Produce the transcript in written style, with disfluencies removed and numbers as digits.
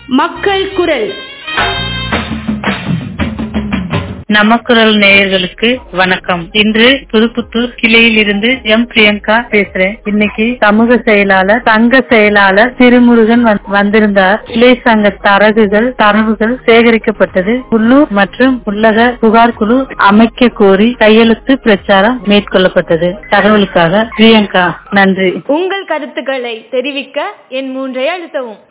மக்கள் குரல். நமக்குரல் நேயர்களுக்கு வணக்கம். இன்று புதுப்புத்தூர் கிளையில் இருந்து எம் பிரியங்கா பேசுறேன். இன்னைக்கு சமூக செயலாளர், சங்க செயலாளர் திருமுருகன் வந்திருந்தார். கிளை சங்க தரவுகள் சேகரிக்கப்பட்டது. உள்ளூர் மற்றும் உள்ளக புகார் குழு அமைக்க கோரி கையெழுத்து பிரச்சாரம் மேற்கொள்ளப்பட்டது. தகவலுக்காக பிரியங்கா. நன்றி. உங்கள் கருத்துக்களை தெரிவிக்க என் 3 அழுத்தவும்.